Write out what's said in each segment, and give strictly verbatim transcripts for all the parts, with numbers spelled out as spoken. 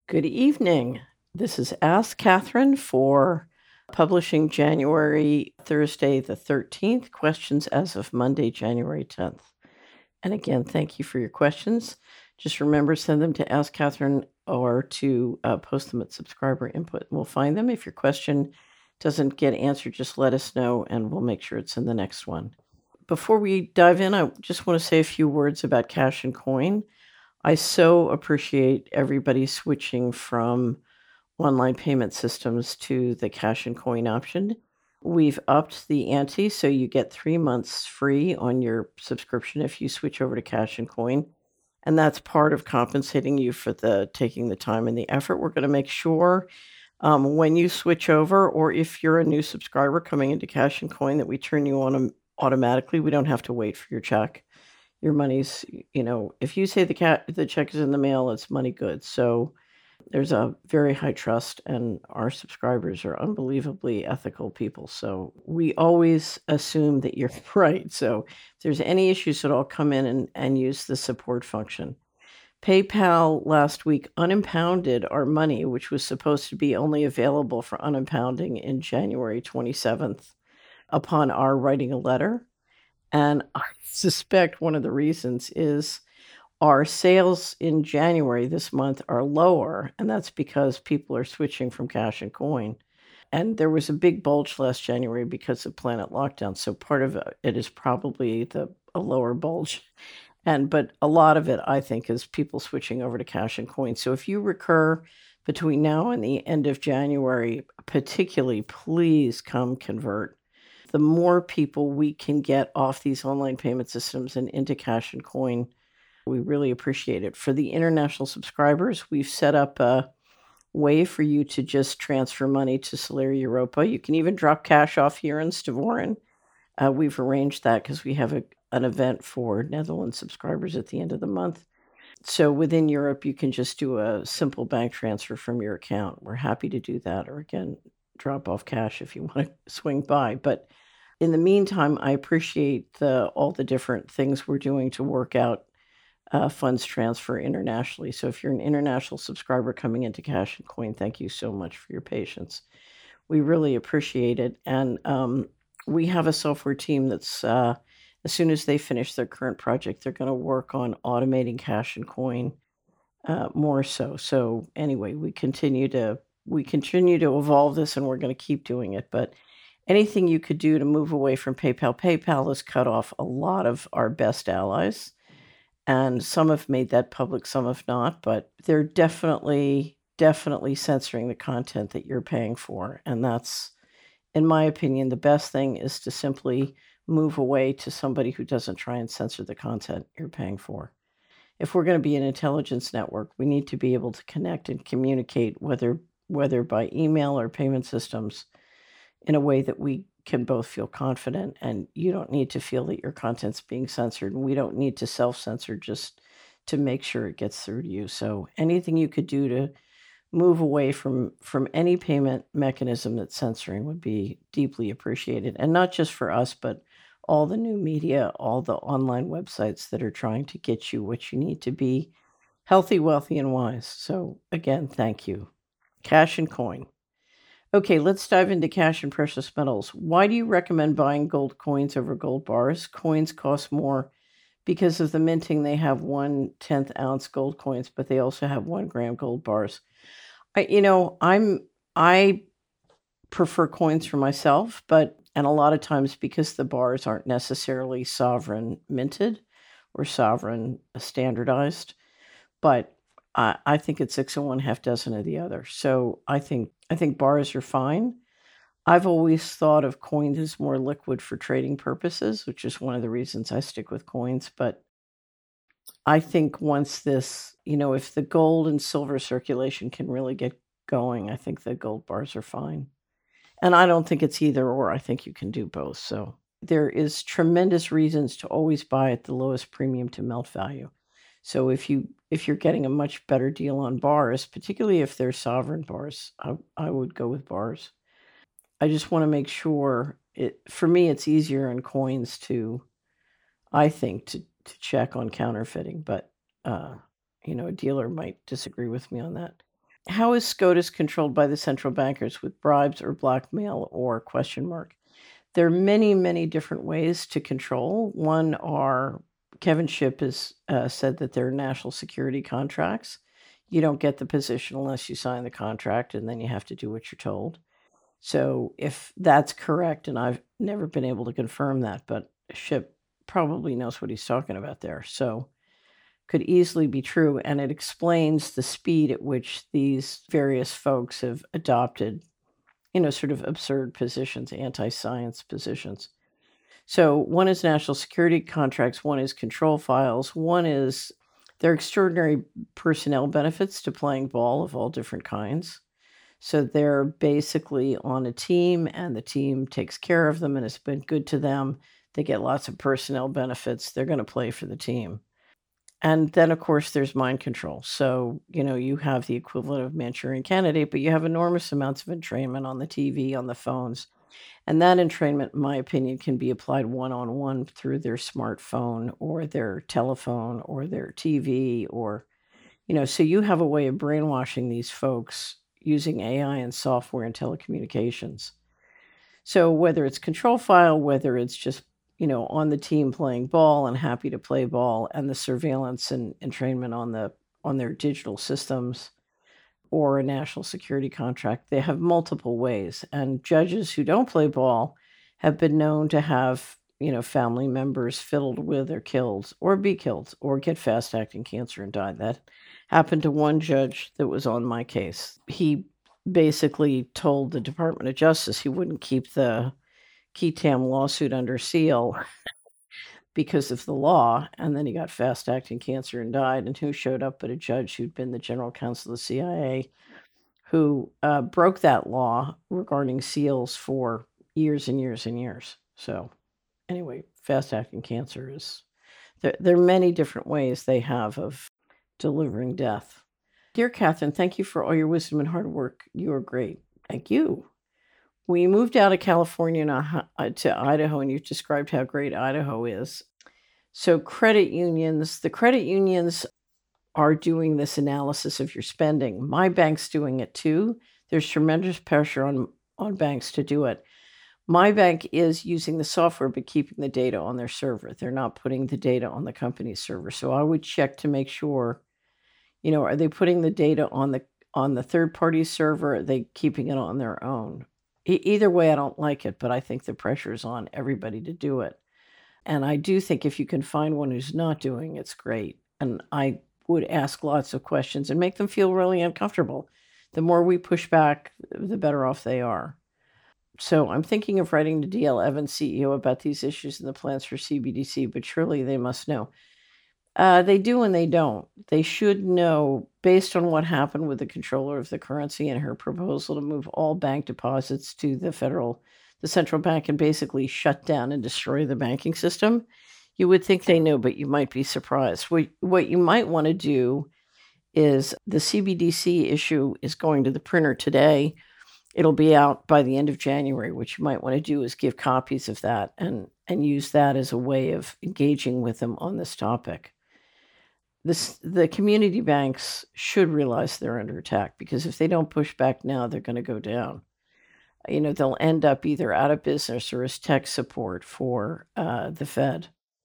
Good evening. This is Ask Catherine for publishing January Thursday the thirteenth, questions as of Monday, January tenth. And again, thank you for your questions. Just remember, send them to Ask Catherine or to uh, post them at subscriber input. We'll find them. If your question doesn't get answered, just let us know and we'll make sure it's in the next one. Before we dive in, I just want to say a few words about Cash and Coin. I so appreciate everybody switching from online payment systems to the Cash and Coin option. We've upped the ante, so you get three months free on your subscription if you switch over to Cash and Coin, and that's part of compensating you for the taking the time and the effort. We're gonna make sure, um, when you switch over or if you're a new subscriber coming into Cash and Coin, that we turn you on 'em automatically. We don't have to wait for your check. Your money's you know, if you say the cat the check is in the mail, it's money good. So there's a very high trust, and our subscribers are unbelievably ethical people. So we always assume that you're right. So if there's any issues at all, come in and, and use the support function. PayPal last week unimpounded our money, which was supposed to be only available for unimpounding in January twenty-seventh upon our writing a letter. And I suspect one of the reasons is our sales in January this month are lower, and that's because people are switching from Cash and Coin. And there was a big bulge last January because of Planet Lockdown, so part of it it is probably the a lower bulge. And but a lot of it, I think, is people switching over to Cash and Coin. So if you recur between now and the end of January, particularly, please come convert. The more people we can get off these online payment systems and into Cash and Coin, we really appreciate it. For the international subscribers, we've set up a way for you to just transfer money to Solera Europa. You can even drop cash off here in Stavoren. Uh, we've arranged that because we have a, an event for Netherlands subscribers at the end of the month. So within Europe, you can just do a simple bank transfer from your account. We're happy to do that, or again, drop off cash if you want to swing by. But in the meantime, I appreciate the all the different things we're doing to work out uh, funds transfer internationally. So if you're an international subscriber coming into Cash and Coin, thank you so much for your patience. We really appreciate it. And um, we have a software team that's, uh, as soon as they finish their current project, they're going to work on automating Cash and Coin uh, more so. So anyway, we continue to we continue to evolve this, and we're going to keep doing it. But anything you could do to move away from PayPal, PayPal has cut off a lot of our best allies, and some have made that public, some have not, but they're definitely, definitely censoring the content that you're paying for, and that's, in my opinion, the best thing is to simply move away to somebody who doesn't try and censor the content you're paying for. If we're gonna be an intelligence network, we need to be able to connect and communicate, whether whether by email or payment systems, in a way that we can both feel confident, and you don't need to feel that your content's being censored, and we don't need to self-censor just to make sure it gets through to you. So anything you could do to move away from from any payment mechanism that's censoring would be deeply appreciated, and not just for us, but all the new media, all the online websites that are trying to get you what you need to be healthy, wealthy, and wise. So again, thank you. Cash and Coin. Okay, let's dive into cash and precious metals. Why do you recommend buying gold coins over gold bars? Coins cost more because of the minting. They have one tenth ounce gold coins, but they also have one gram gold bars. I, you know, I'm I prefer coins for myself, but and a lot of times because the bars aren't necessarily sovereign minted or sovereign standardized, but I I think it's six of one, half dozen of the other. So I think I think bars are fine. I've always thought of coins as more liquid for trading purposes, which is one of the reasons I stick with coins. But I think once this, you know, if the gold and silver circulation can really get going, I think the gold bars are fine. And I don't think it's either or. I think you can do both. So there is tremendous reasons to always buy at the lowest premium to melt value. So if you if you're getting a much better deal on bars, particularly if they're sovereign bars, I, I would go with bars. I just want to make sure it for me it's easier in coins to I think to to check on counterfeiting, but uh you know, a dealer might disagree with me on that. How is SCOTUS controlled by the central bankers with bribes or blackmail or question mark? There are many, many different ways to control. One are Kevin Shipp has uh, said that there are national security contracts. You don't get the position unless you sign the contract, and then you have to do what you're told. So if that's correct, and I've never been able to confirm that, but Shipp probably knows what he's talking about there. So could easily be true, and it explains the speed at which these various folks have adopted, you know, sort of absurd positions, anti-science positions. So one is national security contracts, one is control files, one is their extraordinary personnel benefits to playing ball of all different kinds. So they're basically on a team, and the team takes care of them and has been good to them. They get lots of personnel benefits. They're going to play for the team. And then, of course, there's mind control. So, you know, you have the equivalent of Manchurian Candidate, but you have enormous amounts of entrainment on the T V, on the phones. And that entrainment, in my opinion, can be applied one on one through their smartphone or their telephone or their T V, or, you know, so you have a way of brainwashing these folks using A I and software and telecommunications. So whether it's control file, whether it's just, you know, on the team playing ball and happy to play ball, and the surveillance and entrainment on the on their digital systems, or a national security contract, they have multiple ways. And judges who don't play ball have been known to have, you know, family members fiddled with or killed or be killed or get fast acting cancer and die. That happened to one judge that was on my case. He basically told the Department of Justice he wouldn't keep the Qui Tam lawsuit under seal because of the law, and then he got fast acting cancer and died. And who showed up but a judge who'd been the general counsel of the C I A, who uh, broke that law regarding seals for years and years and years. So anyway, fast acting cancer is there, there are many different ways they have of delivering death. Dear Catherine, thank you for all your wisdom and hard work. You are great. Thank you. We moved out of California and, uh, to Idaho, and you've described how great Idaho is. So credit unions, the credit unions are doing this analysis of your spending. My bank's doing it too. There's tremendous pressure on on banks to do it. My bank is using the software but keeping the data on their server. They're not putting the data on the company's server. So I would check to make sure, you know, are they putting the data on the on the third party server? Are they keeping it on their own? E- either way, I don't like it, but I think the pressure is on everybody to do it. And I do think if you can find one who's not doing it's great. And I would ask lots of questions and make them feel really uncomfortable. The more we push back, the better off they are. So I'm thinking of writing to D L Evans, C E O, about these issues and the plans for C B D C, but surely they must know. Uh, they do and they don't. They should know, based on what happened with the controller of the currency and her proposal to move all bank deposits to the federal, the central bank, and basically shut down and destroy the banking system. You would think they knew, but you might be surprised. What, what you might want to do is the C B D C issue is going to the printer today. It'll be out by the end of January. What you might want to do is give copies of that and, and use that as a way of engaging with them on this topic. This, the community banks should realize they're under attack, because if they don't push back now, they're going to go down. You know, they'll end up either out of business or as tech support for uh, the Fed.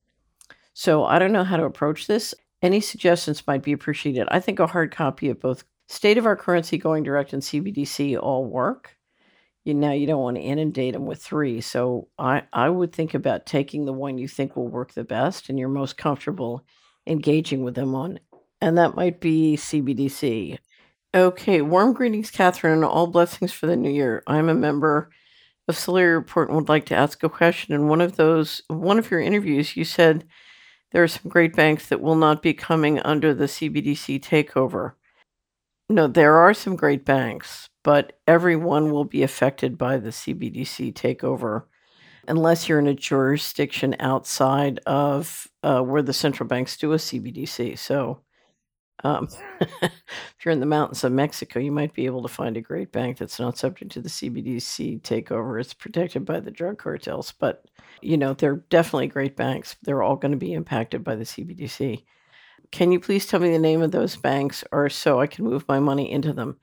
So I don't know how to approach this. Any suggestions might be appreciated. I think a hard copy of both State of Our Currency, Going Direct, and C B D C all work. You know, you don't want to inundate them with three. So I, I would think about taking the one you think will work the best and you're most comfortable engaging with them on, and that might be C B D C. Okay, warm greetings, Catherine, and all blessings for the new year. I'm a member of Solari Report and would like to ask a question. In one of those, one of your interviews, you said there are some great banks that will not be coming under the C B D C takeover. No, there are some great banks, but everyone will be affected by the C B D C takeover unless you're in a jurisdiction outside of uh, where the central banks do a C B D C. So um, if you're in the mountains of Mexico, you might be able to find a great bank that's not subject to the C B D C takeover. It's protected by the drug cartels, but you know, they're definitely great banks. They're all going to be impacted by the C B D C. can you please tell me the name of those banks or so I can move my money into them?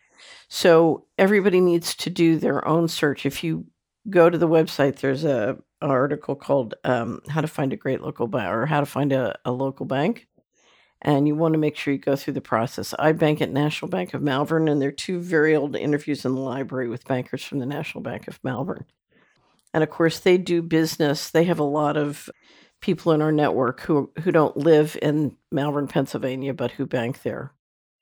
So everybody needs to do their own search. If you go to the website, there's a article called um, "How to Find a Great Local Bank" or "How to Find a, a Local Bank," and you want to make sure you go through the process. I bank at National Bank of Malvern, and there are two very old interviews in the library with bankers from the National Bank of Malvern. And of course, they do business. They have a lot of people in our network who who don't live in Malvern, Pennsylvania, but who bank there.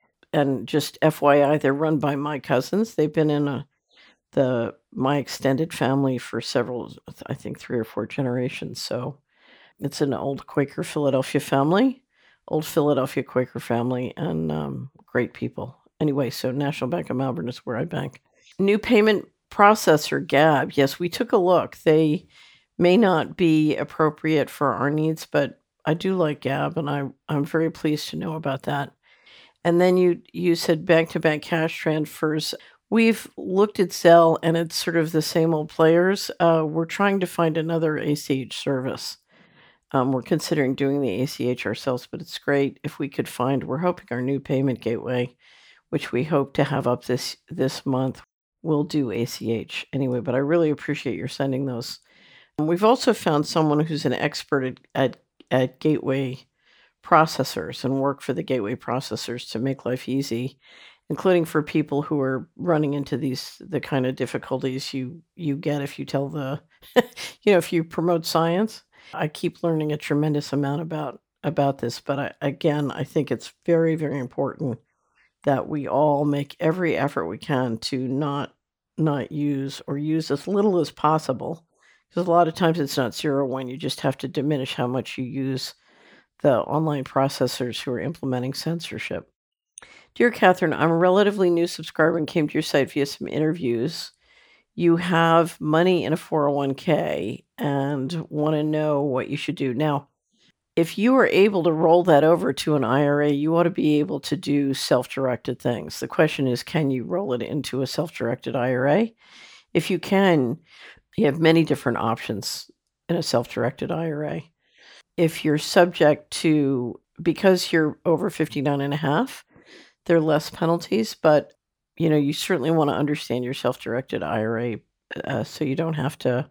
And just F Y I, they're run by my cousins. They've been in a the my extended family for several, I think three or four generations. So it's an old Quaker Philadelphia family, old Philadelphia Quaker family, and um, great people. Anyway, so National Bank of Malvern is where I bank. New payment processor, Gab. Yes, we took a look. They may not be appropriate for our needs, but I do like Gab, and I I'm very pleased to know about that. And then you you said bank-to-bank cash transfers. We've looked at Zelle, and it's sort of the same old players. Uh, we're trying to find another A C H service. Um, we're considering doing the A C H ourselves, but it's great if we could find. We're hoping our new payment gateway, which we hope to have up this this month, will do A C H anyway. But I really appreciate your sending those. And we've also found someone who's an expert at at, at gateway processors and work for the gateway processors to make life easy, including for people who are running into these the kind of difficulties you you get if you tell the you know, if you promote science. I keep learning a tremendous amount about about this, but I, again, I think it's very, very important that we all make every effort we can to not not use or use as little as possible. Because a lot of times it's not zero one. You just have to diminish how much you use the online processors who are implementing censorship. Dear Catherine, I'm a relatively new subscriber and came to your site via some interviews. You have money in a four oh one k and want to know what you should do. Now, if you are able to roll that over to an I R A, you ought to be able to do self-directed things. The question is, can you roll it into a self-directed I R A? If you can, you have many different options in a self-directed I R A. If you're subject to, because you're over fifty-nine and a half, there are less penalties, but you know, you certainly want to understand your self-directed I R A uh, so you don't have to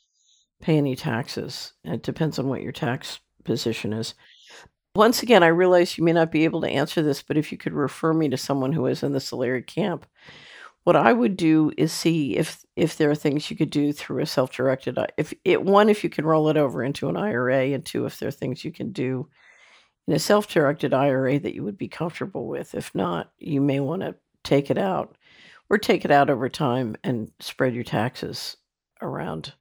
pay any taxes. It depends on what your tax position is. Once again, I realize you may not be able to answer this, but if you could refer me to someone who is in the Solari camp, what I would do is see if if there are things you could do through a self-directed I if it one, if you can roll it over into an I R A, and two, if there are things you can do in a self-directed I R A that you would be comfortable with. If not, you may wanna take it out or take it out over time and spread your taxes around.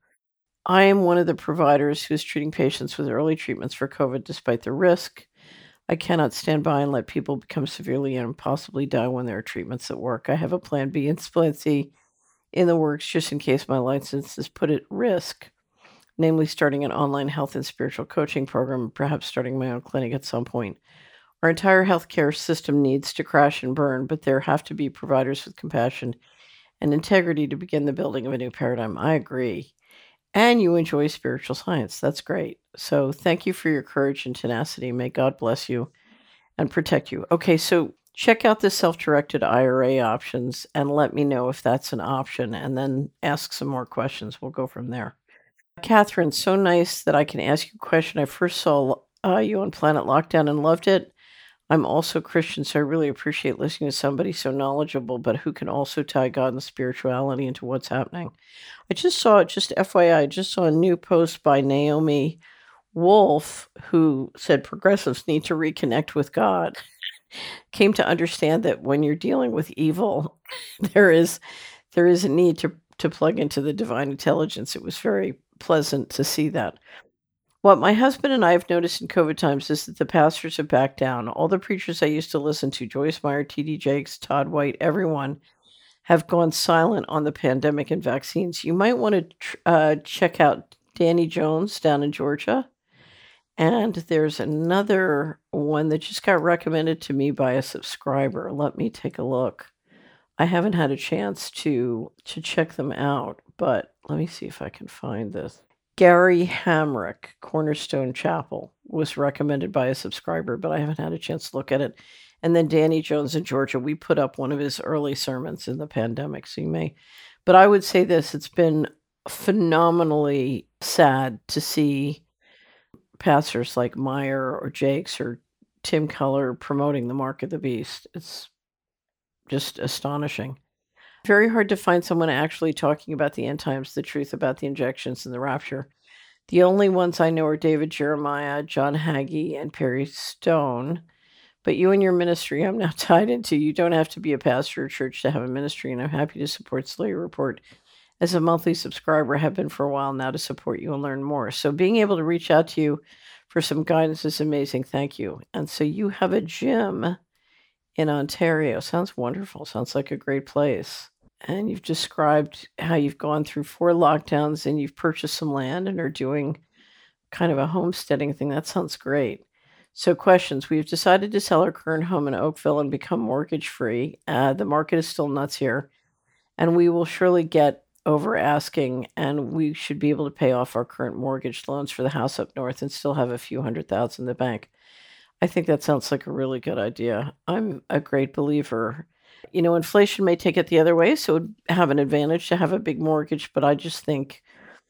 I am one of the providers who is treating patients with early treatments for COVID despite the risk. I cannot stand by and let people become severely ill and possibly die when there are treatments that work. I have a plan B and plan C in the works just in case my license is put at risk, namely starting an online health and spiritual coaching program, and perhaps starting my own clinic at some point. Our entire healthcare system needs to crash and burn, but there have to be providers with compassion and integrity to begin the building of a new paradigm. I agree. And you enjoy spiritual science. That's great. So thank you for your courage and tenacity. May God bless you and protect you. Okay, so check out the self-directed I R A options and let me know if that's an option, and then ask some more questions. We'll go from there. Catherine, so nice that I can ask you a question. I first saw uh, you on Planet Lockdown and loved it. I'm also Christian, so I really appreciate listening to somebody so knowledgeable, but who can also tie God and spirituality into what's happening. I just saw, just F Y I, I just saw a new post by Naomi Wolf who said progressives need to reconnect with God. Came to understand that when you're dealing with evil, there is there is a need to to plug into the divine intelligence. It was very pleasant to see that. What my husband and I have noticed in COVID times is that the pastors have backed down. All the preachers I used to listen to, Joyce Meyer, T D Jakes, Todd White, everyone, have gone silent on the pandemic and vaccines. You might want to tr- uh, check out Danny Jones down in Georgia. And there's another one that just got recommended to me by a subscriber. Let me take a look. I haven't had a chance to to check them out, but let me see if I can find this. Gary Hamrick, Cornerstone Chapel, was recommended by a subscriber, but I haven't had a chance to look at it. And then Danny Jones in Georgia, we put up one of his early sermons in the pandemic, so you may but I would say this, it's been phenomenally sad to see pastors like Meyer or Jakes or Tim Keller promoting the mark of the beast. It's just astonishing. Very hard to find someone actually talking about the end times, the truth about the injections and the rapture. The only ones I know are David Jeremiah, John Hagee, and Perry Stone. But you and your ministry, I'm now tied into. You don't have to be a pastor or church to have a ministry, and I'm happy to support Slayer Report as a monthly subscriber. I have been for a while now to support you and learn more. So being able to reach out to you for some guidance is amazing. Thank you. And so you have a gym in Ontario. Sounds wonderful. Sounds like a great place. And you've described how you've gone through four lockdowns and you've purchased some land and are doing kind of a homesteading thing. That sounds great. So, questions. We've decided to sell our current home in Oakville and become mortgage free. Uh, the market is still nuts here, and we will surely get over asking, and we should be able to pay off our current mortgage loans for the house up north and still have a few hundred thousand in the bank. I think that sounds like a really good idea. I'm a great believer. You know, inflation may take it the other way, so it'd have an advantage to have a big mortgage, but I just think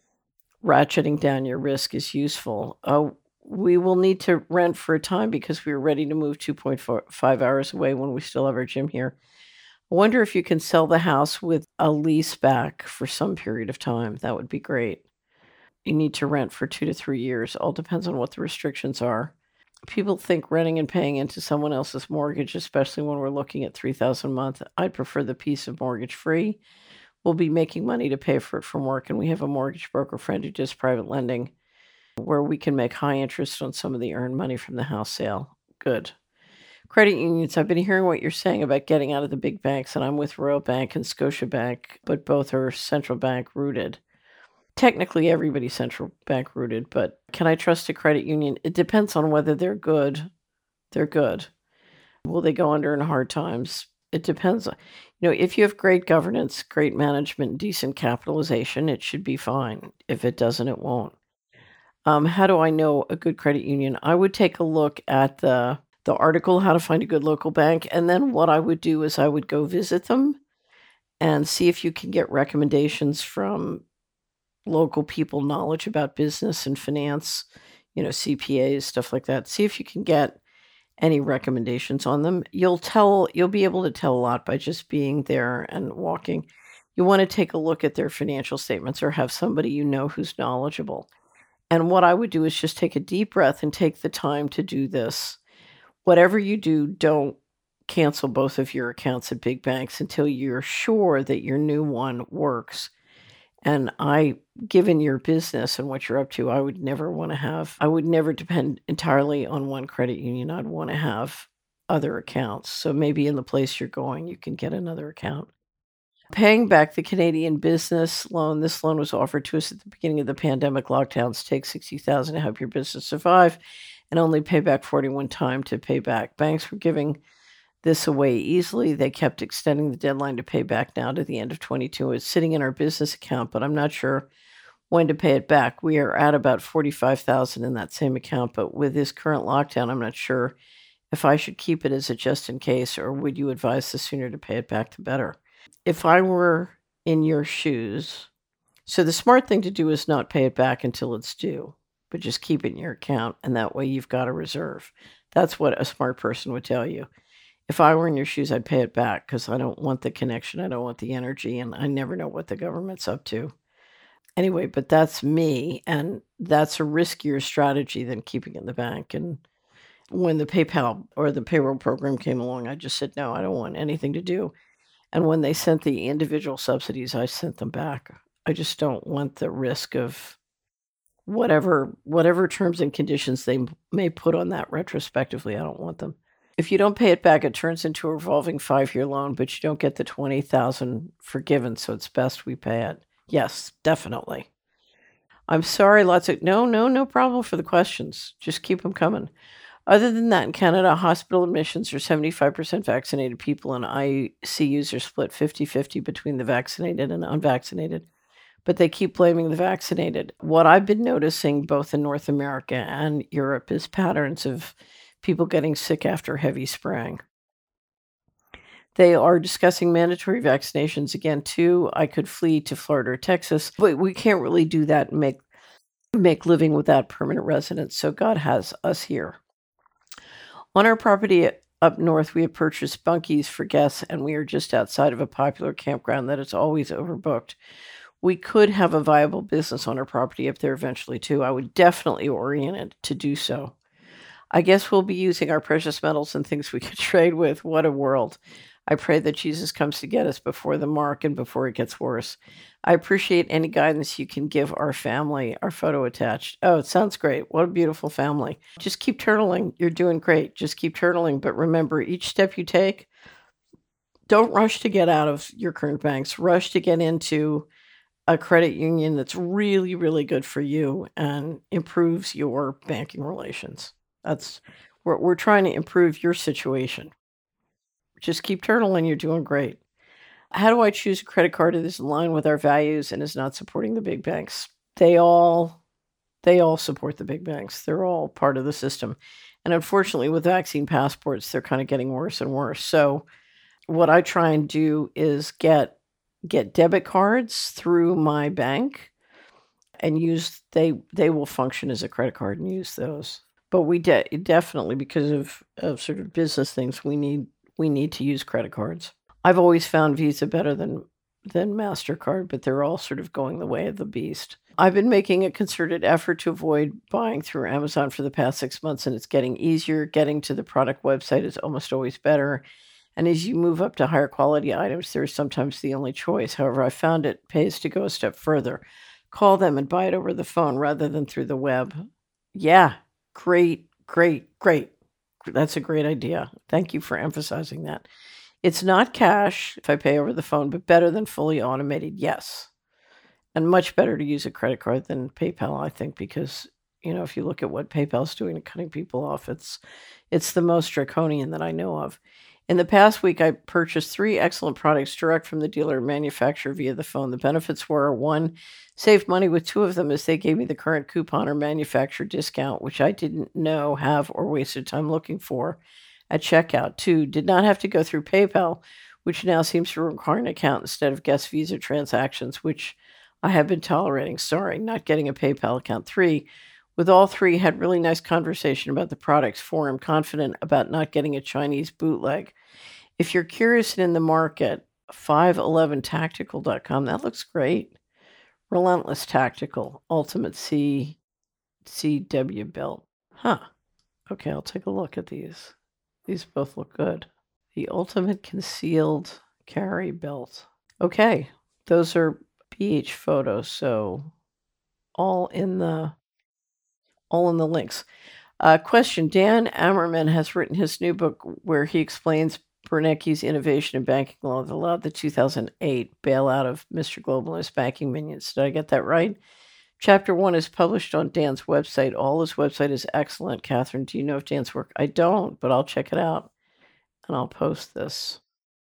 ratcheting down your risk is useful. Uh, we will need to rent for a time because we were ready to move two point four five hours away when we still have our gym here. I wonder if you can sell the house with a lease back for some period of time. That would be great. You need to rent for two to three years. All depends on what the restrictions are. People think renting and paying into someone else's mortgage, especially when we're looking at three thousand a month. I'd prefer the piece of mortgage free. We'll be making money to pay for it from work, and we have a mortgage broker friend who does private lending where we can make high interest on some of the earned money from the house sale. Good. Credit unions, I've been hearing what you're saying about getting out of the big banks, and I'm with Royal Bank and Scotiabank, but both are central bank rooted. Technically, everybody's central bank rooted, but can I trust a credit union? It depends on whether they're good. They're good. Will they go under in hard times? It depends. on- You know, if you have great governance, great management, decent capitalization, it should be fine. If it doesn't, it won't. Um, how do I know a good credit union? I would take a look at the the article, How to Find a Good Local Bank, and then what I would do is I would go visit them and see if you can get recommendations from local people, knowledge about business and finance, you know, C P As, stuff like that. See if you can get any recommendations on them. You'll tell you'll be able to tell a lot by just being there and walking. You wanna take a look at their financial statements or have somebody you know who's knowledgeable. And what I would do is just take a deep breath and take the time to do this. Whatever you do, don't cancel both of your accounts at big banks until you're sure that your new one works. And I given your business and what you're up to, I would never wanna have I would never depend entirely on one credit union. I'd wanna have other accounts. So maybe in the place you're going, you can get another account. Paying back the Canadian business loan, this loan was offered to us at the beginning of the pandemic lockdowns. Take sixty thousand to help your business survive and only pay back forty-one time to pay back. Banks were giving this away easily. They kept extending the deadline to pay back now to the end of twenty-two. It's sitting in our business account, but I'm not sure when to pay it back. We are at about forty-five thousand in that same account, but with this current lockdown, I'm not sure if I should keep it as a just in case, or would you advise the sooner to pay it back, the better? If I were in your shoes, so the smart thing to do is not pay it back until it's due, but just keep it in your account, and that way you've got a reserve. That's what a smart person would tell you. If I were in your shoes, I'd pay it back because I don't want the connection, I don't want the energy, and I never know what the government's up to. Anyway, but that's me, and that's a riskier strategy than keeping it in the bank, and when the PayPal or the payroll program came along, I just said, "No, I don't want anything to do." And when they sent the individual subsidies, I sent them back. I just don't want the risk of whatever whatever terms and conditions they m may put on that retrospectively, I don't want them. If you don't pay it back, it turns into a revolving five-year loan, but you don't get the twenty thousand forgiven, so it's best we pay it. Yes, definitely. I'm sorry, lots of no, no, no problem for the questions. Just keep them coming. Other than that, in Canada, hospital admissions are seventy-five percent vaccinated people, and I C Us are split fifty-fifty between the vaccinated and unvaccinated. but they keep blaming the vaccinated. What I've been noticing both in North America and Europe is patterns of people getting sick after heavy spraying. They are discussing mandatory vaccinations again too. I could flee to Florida or Texas, but we can't really do that and make make living without permanent residence, so God has us here. On our property up north, we have purchased bunkies for guests, and we are just outside of a popular campground that is always overbooked. We could have a viable business on our property up there eventually too. I would definitely orient it to do so. I guess we'll be using our precious metals and things we could trade with. What a world. I pray that Jesus comes to get us before the mark and before it gets worse. I appreciate any guidance you can give our family. Our photo attached. Oh, it sounds great. What a beautiful family. Just keep turtling. You're doing great. Just keep turtling. But remember, each step you take, don't rush to get out of your current banks. Rush to get into a credit union that's really, really good for you and improves your banking relations. That's we're we're trying to improve your situation. Just keep turtling, you're doing great. How do I choose a credit card that is in line with our values and is not supporting the big banks? They all they all support the big banks. They're all part of the system. And unfortunately, with vaccine passports, they're kind of getting worse and worse. So what I try and do is get get debit cards through my bank and use they they will function as a credit card and use those. But we de- definitely because of of sort of business things, we need we need to use credit cards. I've always found Visa better than than Mastercard, but they're all sort of going the way of the beast. I've been making a concerted effort to avoid buying through Amazon for the past six months, and it's getting easier. Getting to the product website is almost always better. And as you move up to higher quality items, they're sometimes the only choice. However, I found it pays to go a step further. Call them and buy it over the phone rather than through the web. Yeah, great, great, great. That's a great idea. Thank you for emphasizing that. It's not cash if I pay over the phone, but better than fully automated, yes. And much better to use a credit card than PayPal, I think, because, you know, if you look at what PayPal's doing to cutting people off, it's it's the most draconian that I know of. In the past week, I purchased three excellent products direct from the dealer or manufacturer via the phone. The benefits were one, saved money with two of them as they gave me the current coupon or manufacturer discount, which I didn't know, have, or wasted time looking for at checkout. Two, did not have to go through PayPal, which now seems to require an account instead of guest Visa transactions, which I have been tolerating. Sorry, not getting a PayPal account. Three, with all three, had really nice conversation about the products. Four, I'm confident about not getting a Chinese bootleg. If you're curious and in the market, five eleven tactical dot com, that looks great. Relentless Tactical, Ultimate C C W belt. Huh. Okay, I'll take a look at these. These both look good. The Ultimate Concealed Carry Belt. Okay, those are P H photos, so all in the all in the links. Uh, question: Dan Ammerman has written his new book where he explains Bernanke's innovation in banking law that allowed the two thousand eight bailout of Mister Globalist banking minions. Did I get that right? Chapter one is published on Dan's website. All his website is excellent. Catherine, do you know of Dan's work? I don't, but I'll check it out and I'll post this.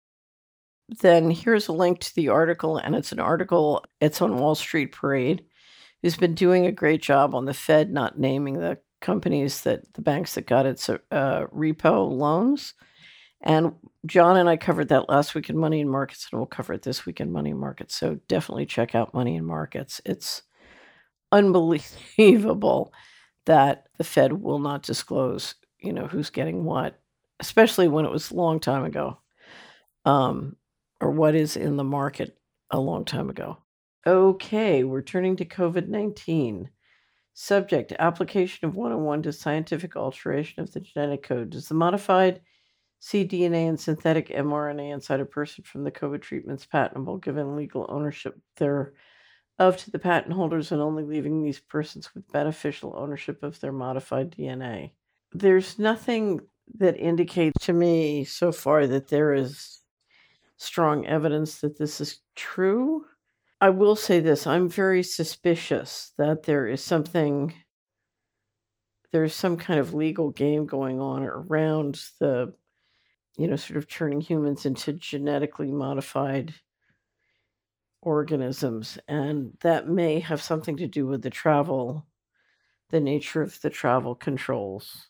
Then here's a link to the article, and it's an article, it's on Wall Street Parade, who's been doing a great job on the Fed not naming the companies that the banks that got its uh, repo loans. And John and I covered that last week in Money and Markets, and we'll cover it this week in Money and Markets. So definitely check out Money and Markets. It's unbelievable that the Fed will not disclose, you know, who's getting what, especially when it was a long time ago, um, or what is in the market a long time ago. Okay, we're turning to COVID nineteen. Subject: application of one oh one to scientific alteration of the genetic code. Does the modified cDNA and synthetic mRNA inside a person from the COVID treatments patentable, given legal ownership thereof to the patent holders and only leaving these persons with beneficial ownership of their modified D N A? There's nothing that indicates to me so far that there is strong evidence that this is true. I will say this, I'm very suspicious that there is something there's some kind of legal game going on around the, you know, sort of turning humans into genetically modified organisms, and that may have something to do with the travel the nature of the travel controls.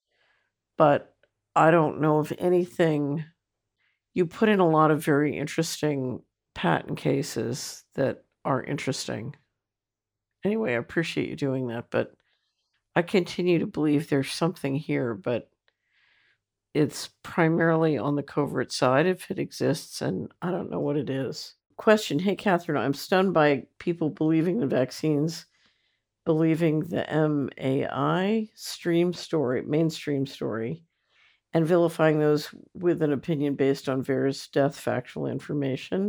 But I don't know of anything you put in a lot of very interesting patent cases that are interesting. Anyway, I appreciate you doing that, but I continue to believe there's something here, but it's primarily on the covert side if it exists, and I don't know what it is. Question: Hey, Catherine, I'm stunned by people believing the vaccines, believing the M A I stream story, mainstream story, and vilifying those with an opinion based on various death factual information.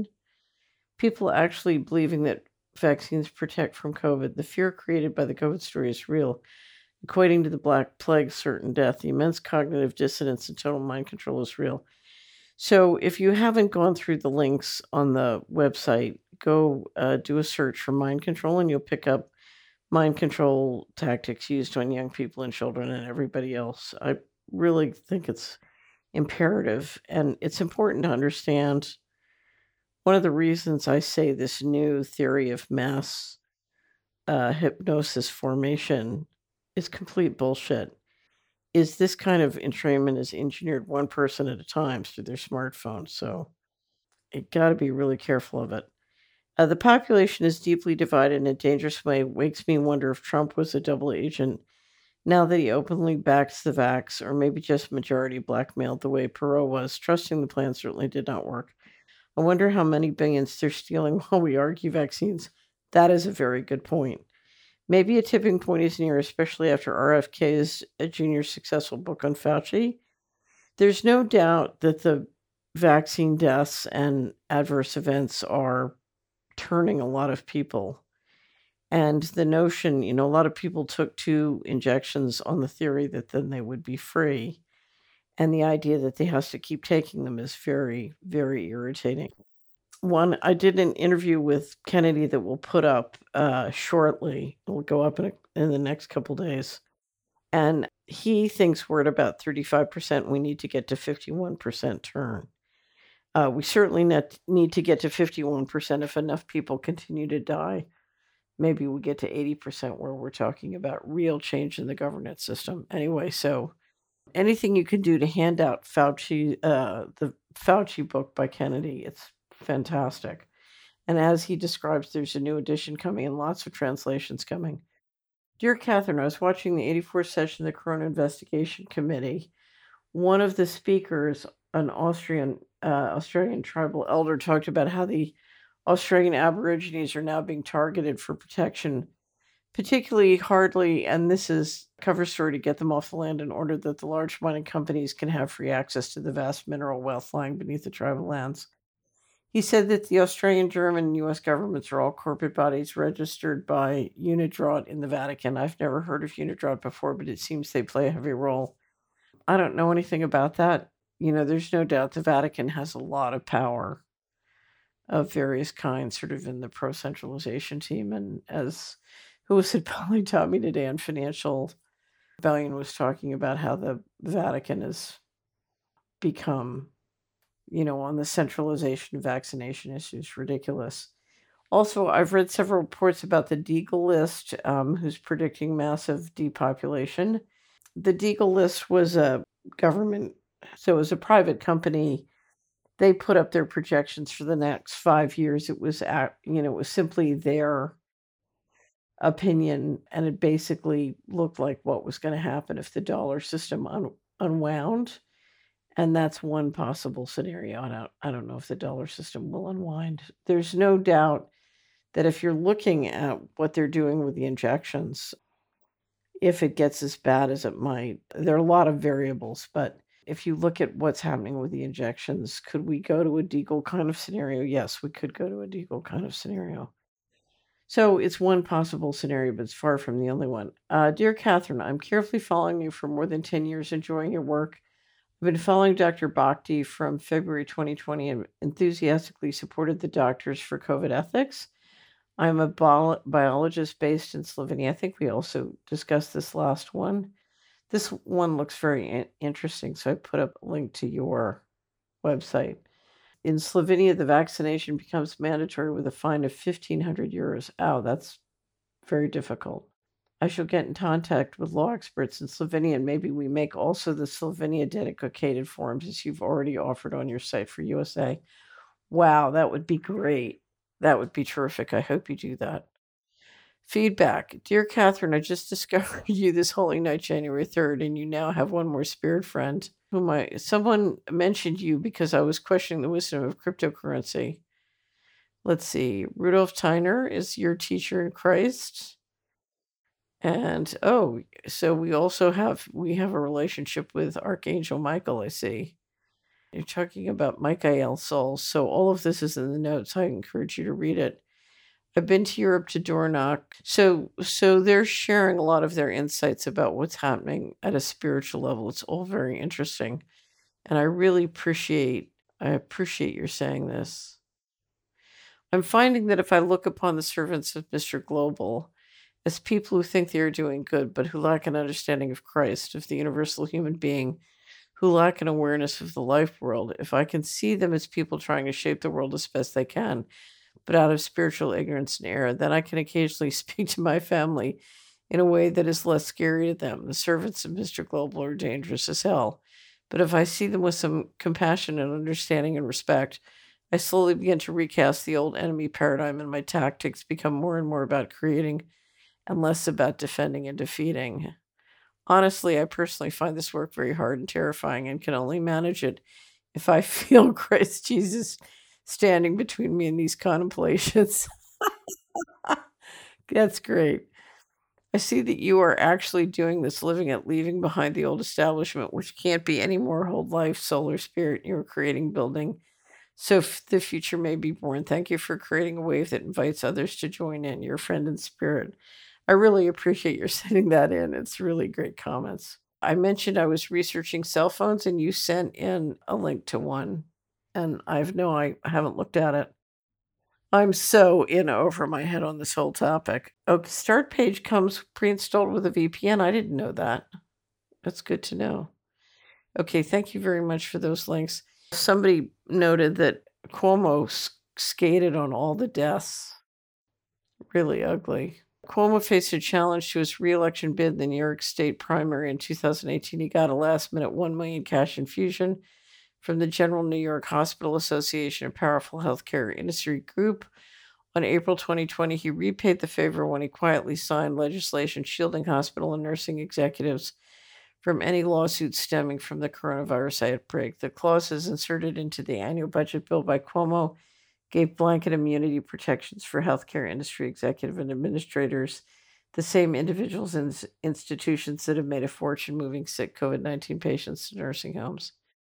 People actually believing that vaccines protect from COVID. The fear created by the COVID story is real, equating to the Black Plague certain death. The immense cognitive dissonance and total mind control is real. So if you haven't gone through the links on the website, go uh, do a search for mind control and you'll pick up mind control tactics used on young people and children and everybody else. I really think it's imperative, and it's important to understand one of the reasons I say this new theory of mass uh, hypnosis formation is complete bullshit. Is this kind of entrainment is engineered one person at a time through their smartphone, so you got to be really careful of it. Uh, the population is deeply divided in a dangerous way. Makes me wonder if Trump was a double agent now that he openly backs the vax, or maybe just majority blackmailed the way Perot was. Trusting the plan certainly did not work. I wonder how many billions they're stealing while we argue vaccines. That is a very good point. Maybe a tipping point is near, especially after R F K's a junior successful book on Fauci. There's no doubt that the vaccine deaths and adverse events are turning a lot of people. And the notion, you know, a lot of people took two injections on the theory that then they would be free. And the idea that they has to keep taking them is very, very irritating. One, I did an interview with Kennedy that we'll put up uh, shortly. It will go up in, a, in the next couple days. And he thinks we're at about thirty-five percent. We need to get to fifty-one percent turn. Uh, we certainly net, need to get to fifty-one percent if enough people continue to die. Maybe we get to eighty percent where we're talking about real change in the governance system. Anyway, so anything you can do to hand out Fauci, uh, the Fauci book by Kennedy, it's fantastic. And as he describes, there's a new edition coming and lots of translations coming. Dear Catherine, I was watching the eighty-fourth session of the Corona Investigation Committee. One of the speakers, an Austrian uh, Australian tribal elder, talked about how the Australian Aborigines are now being targeted for protection, particularly hardly, and this is cover story to get them off the land in order that the large mining companies can have free access to the vast mineral wealth lying beneath the tribal lands. He said that the Australian, German, and U S governments are all corporate bodies registered by Unidraut in the Vatican. I've never heard of Unidraut before, but it seems they play a heavy role. I don't know anything about that. You know, there's no doubt the Vatican has a lot of power of various kinds, sort of in the pro centralization team. And as who was it probably taught me today on Financial Rebellion was talking about how the Vatican has become, you know, on the centralization of vaccination issues, ridiculous. Also, I've read several reports about the Deagle list, um, who's predicting massive depopulation. The Deagle list was a government, so it was a private company. They put up their projections for the next five years. It was, at, you know, it was simply their opinion, and it basically looked like what was going to happen if the dollar system un- unwound. And that's one possible scenario. I don't, I don't know if the dollar system will unwind. There's no doubt that if you're looking at what they're doing with the injections, if it gets as bad as it might, there are a lot of variables, but if you look at what's happening with the injections, could we go to a Deagle kind of scenario? Yes, we could go to a Deagle kind of scenario. So it's one possible scenario, but it's far from the only one. Uh, Dear Catherine, I'm carefully following you for more than ten years, enjoying your work. I've been following Doctor Bhakti from February twenty twenty and enthusiastically supported the doctors for COVID ethics. I'm a bio- biologist based in Slovenia. I think we also discussed this last one. This one looks very in- interesting, so I put up a link to your website. In Slovenia, the vaccination becomes mandatory with a fine of fifteen hundred euros. Ow, that's very difficult. I shall get in contact with law experts in Slovenia, and maybe we make also the Slovenia dedicated forms as you've already offered on your site for U S A. Wow, that would be great. That would be terrific. I hope you do that. Feedback. Dear Catherine, I just discovered you this holy night, January third, and you now have one more spirit friend whom I someone mentioned you because I was questioning the wisdom of cryptocurrency. Let's see. Rudolf Tyner is your teacher in Christ. And oh, so we also have we have a relationship with Archangel Michael, I see. You're talking about Michael Souls. So all of this is in the notes. I encourage you to read it. I've been to Europe to Dornoch. So so they're sharing a lot of their insights about what's happening at a spiritual level. It's all very interesting. And I really appreciate I appreciate your saying this. I'm finding that if I look upon the servants of Mister Global as people who think they are doing good, but who lack an understanding of Christ, of the universal human being, who lack an awareness of the life world, if I can see them as people trying to shape the world as best they can, but out of spiritual ignorance and error, then I can occasionally speak to my family in a way that is less scary to them. The servants of Mister Global are dangerous as hell. But if I see them with some compassion and understanding and respect, I slowly begin to recast the old enemy paradigm, and my tactics become more and more about creating and less about defending and defeating. Honestly, I personally find this work very hard and terrifying and can only manage it if I feel Christ Jesus standing between me and these contemplations. That's great. I see that you are actually doing this, living it, leaving behind the old establishment, which can't be any more whole life, soul, or spirit. You're creating, building, so f- the future may be born. Thank you for creating a wave that invites others to join in. Your friend in spirit. I really appreciate your sending that in. It's really great comments. I mentioned I was researching cell phones, and you sent in a link to one, and I've no, I haven't looked at it. I'm so in over my head on this whole topic. Okay, start page comes pre-installed with a V P N. I didn't know that. That's good to know. Okay, thank you very much for those links. Somebody noted that Cuomo s- skated on all the deaths. Really ugly. Cuomo faced a challenge to his reelection bid in the New York State primary in two thousand eighteen. He got a last minute one million dollars cash infusion from the General New York Hospital Association, a powerful healthcare industry group. On April twenty twenty, he repaid the favor when he quietly signed legislation shielding hospital and nursing executives from any lawsuits stemming from the coronavirus outbreak. The clauses inserted into the annual budget bill by Cuomo gave blanket immunity protections for healthcare industry executive and administrators, the same individuals and s- institutions that have made a fortune moving sick COVID nineteen patients to nursing homes.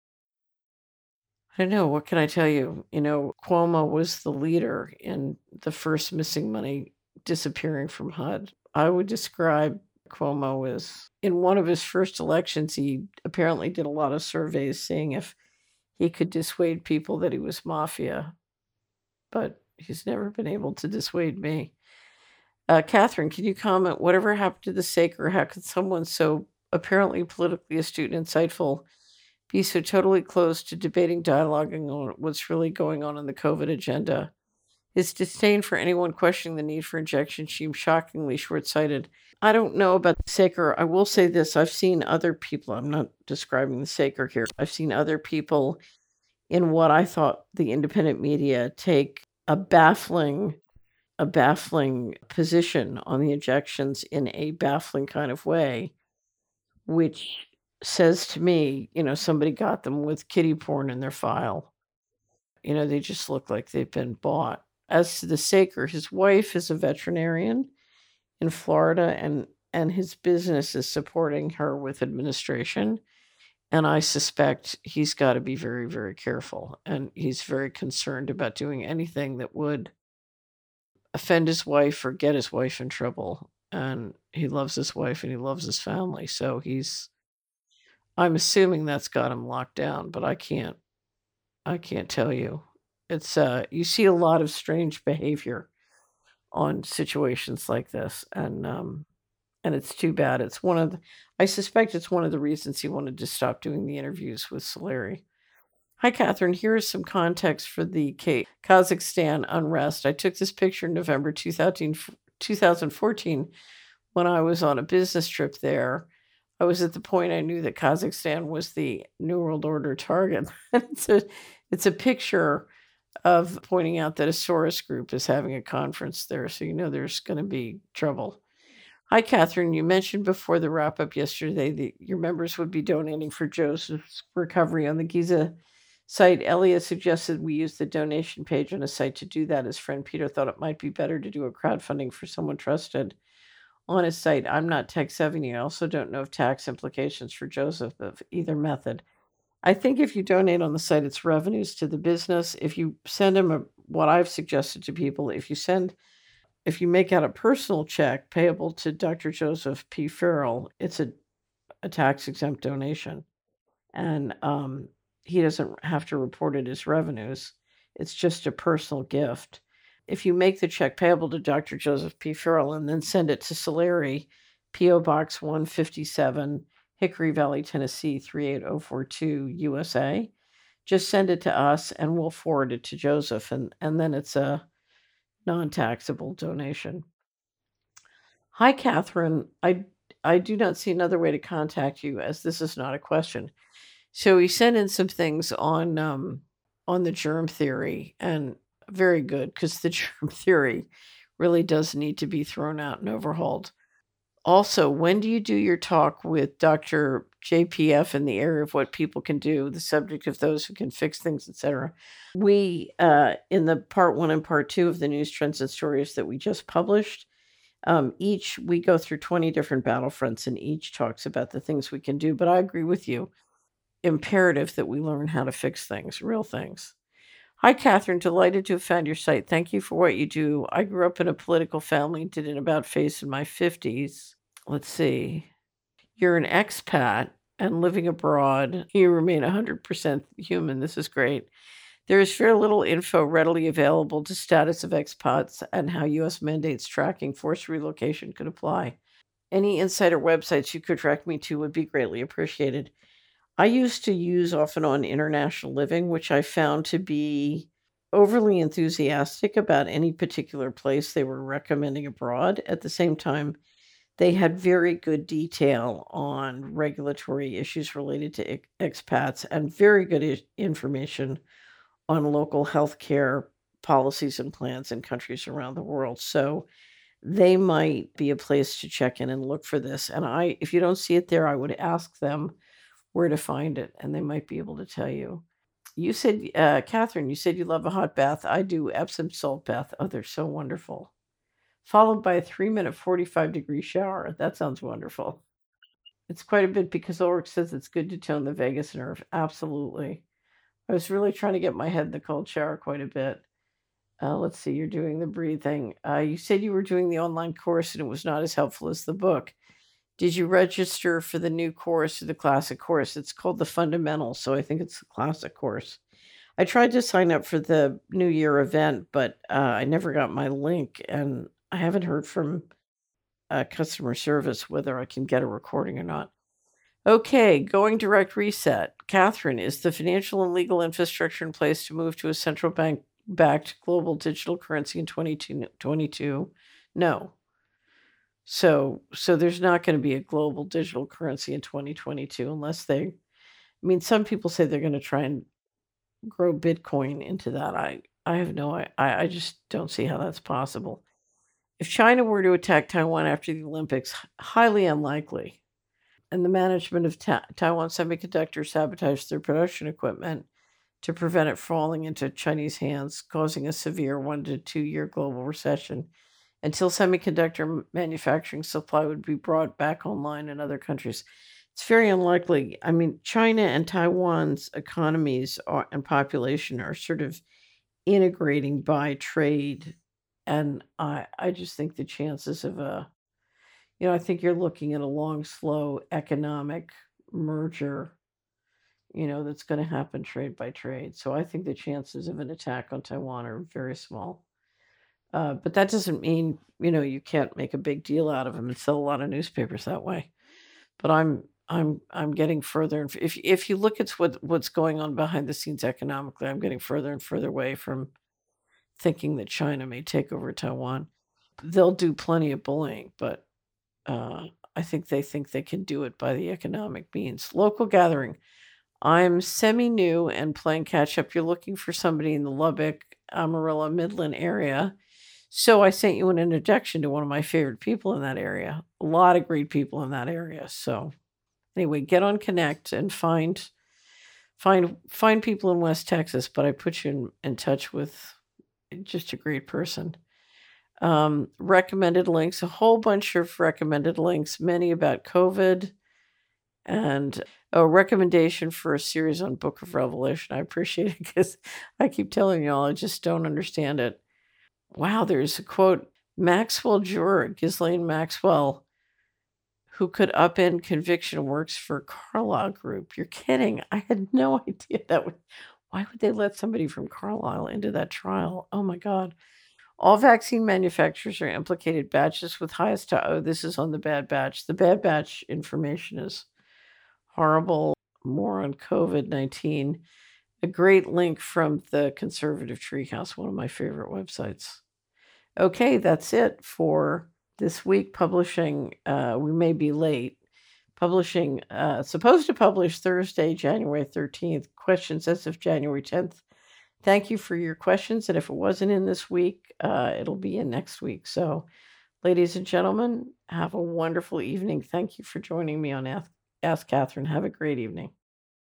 I don't know. What can I tell you? You know, Cuomo was the leader in the first missing money disappearing from H U D. I would describe Cuomo as in one of his first elections, he apparently did a lot of surveys seeing if he could dissuade people that he was mafia, but he's never been able to dissuade me. Uh, Catherine, can you comment? Whatever happened to the Saker? How could someone so apparently politically astute and insightful be so totally closed to debating, dialoguing on what's really going on in the COVID agenda? His disdain for anyone questioning the need for injection seems shockingly short sighted. I don't know about the Saker. I will say this, I've seen other people, I'm not describing the Saker here. I've seen other people in what I thought the independent media take a baffling a baffling position on the injections in a baffling kind of way, which says to me, you know, somebody got them with kiddie porn in their file. You know, they just look like they've been bought. As to the Saker, his wife is a veterinarian in Florida, and and his business is supporting her with administration. And I suspect he's got to be very, very careful. And he's very concerned about doing anything that would offend his wife or get his wife in trouble. And he loves his wife and he loves his family. So he's, I'm assuming that's got him locked down, but I can't, I can't tell you. It's, uh, you see a lot of strange behavior on situations like this. And, um, and it's too bad. It's one of the, I suspect it's one of the reasons he wanted to stop doing the interviews with Solari. Hi, Catherine. Here is some context for the K- Kazakhstan unrest. I took this picture in November two thousand, two thousand fourteen when I was on a business trip there. I was at the point I knew that Kazakhstan was the New World Order target. it's a it's a picture of pointing out that a Soros group is having a conference there, so you know there's going to be trouble. Hi, Catherine. You mentioned before the wrap up yesterday that your members would be donating for Joseph's recovery on the Giza site. Elliot suggested we use the donation page on a site to do that. His friend Peter thought it might be better to do a crowdfunding for someone trusted on his site. I'm not tech savvy. I also don't know of tax implications for Joseph of either method. I think if you donate on the site, it's revenues to the business. If you send him a, what I've suggested to people, if you send if you make out a personal check payable to Doctor Joseph P. Farrell, it's a, a tax exempt donation. And um, he doesn't have to report it as revenues. It's just a personal gift. If you make the check payable to Doctor Joseph P. Farrell and then send it to Solari, P O. Box one fifty-seven, Hickory Valley, Tennessee three eight zero four two, U S A, just send it to us and we'll forward it to Joseph. And, and then it's a non taxable donation. Hi, Catherine. I I do not see another way to contact you as this is not a question. So we sent in some things on um, on the germ theory, and very good because the germ theory really does need to be thrown out and overhauled. Also, when do you do your talk with Doctor J P F in the area of what people can do, the subject of those who can fix things, et cetera? We uh, in the part one and part two of the news trends and stories that we just published. Um, each we go through twenty different battlefronts, and each talks about the things we can do. But I agree with you. Imperative that we learn how to fix things, real things. Hi, Catherine. Delighted to have found your site. Thank you for what you do. I grew up in a political family, did an about face in my fifties. Let's see. You're an expat and living abroad. You remain one hundred percent human. This is great. There is very little info readily available to status of expats and how U S mandates tracking forced relocation could apply. Any insider websites you could direct me to would be greatly appreciated. I used to use off and on International Living, which I found to be overly enthusiastic about any particular place they were recommending abroad. At the same time, they had very good detail on regulatory issues related to ex- expats and very good I- information on local healthcare policies and plans in countries around the world. So they might be a place to check in and look for this. And I, if you don't see it there, I would ask them where to find it, and they might be able to tell you. You said, uh, Catherine, you said you love a hot bath. I do Epsom salt bath. Oh, they're so wonderful. Followed by a three minute, forty-five degree shower. That sounds wonderful. It's quite a bit because Ulrich says it's good to tone the vagus nerve. Absolutely. I was really trying to get my head in the cold shower quite a bit. Uh, let's see, you're doing the breathing. Uh, you said you were doing the online course and it was not as helpful as the book. Did you register for the new course or the classic course? It's called the Fundamentals, so I think it's the classic course. I tried to sign up for the New Year event, but uh, I never got my link, and I haven't heard from uh, customer service whether I can get a recording or not. Okay, going direct reset. Catherine, is the financial and legal infrastructure in place to move to a central bank backed global digital currency in twenty twenty-two? No. So so there's not going to be a global digital currency in twenty twenty-two unless they I mean some people say they're going to try and grow Bitcoin into that. I I have no I I just don't see how that's possible. If China were to attack Taiwan after the Olympics, highly unlikely. And the management of Ta- Taiwan Semiconductor sabotaged their production equipment to prevent it falling into Chinese hands, causing a severe one to two year global recession until semiconductor manufacturing supply would be brought back online in other countries. It's very unlikely. I mean, China and Taiwan's economies are, and population are sort of integrating by trade. And I, I just think the chances of a, you know, I think you're looking at a long, slow economic merger, you know, that's going to happen trade by trade. So I think the chances of an attack on Taiwan are very small. Uh, but that doesn't mean, you know, you can't make a big deal out of them and sell a lot of newspapers that way. But I'm I'm I'm getting further and f if if you look at what what's going on behind the scenes economically, I'm getting further and further away from thinking that China may take over Taiwan. They'll do plenty of bullying, but, uh, I think they think they can do it by the economic means. Local gathering. I'm semi-new and playing catch up. You're looking for somebody in the Lubbock, Amarillo, Midland area. So I sent you an introduction to one of my favorite people in that area. A lot of great people in that area. So anyway, get on Connect and find find find people in West Texas, but I put you in, in touch with just a great person. Um, recommended links, a whole bunch of recommended links, many about COVID, and a recommendation for a series on Book of Revelation. I appreciate it because I keep telling y'all I just don't understand it. Wow, there's a quote Maxwell juror, Ghislaine Maxwell, who could upend conviction, works for Carlyle Group. You're kidding. I had no idea that would. Why would they let somebody from Carlyle into that trial? Oh my God. All vaccine manufacturers are implicated. Batches with highest. To- oh, this is on the Bad Batch. The Bad Batch information is horrible. More on COVID nineteen. A great link from the Conservative Treehouse, one of my favorite websites. Okay, that's it for this week. Publishing, uh, we may be late. Publishing, uh, supposed to publish Thursday, January thirteenth. Questions as of January tenth. Thank you for your questions. And if it wasn't in this week, uh, it'll be in next week. So, ladies and gentlemen, have a wonderful evening. Thank you for joining me on Ask, Ask Catherine. Have a great evening.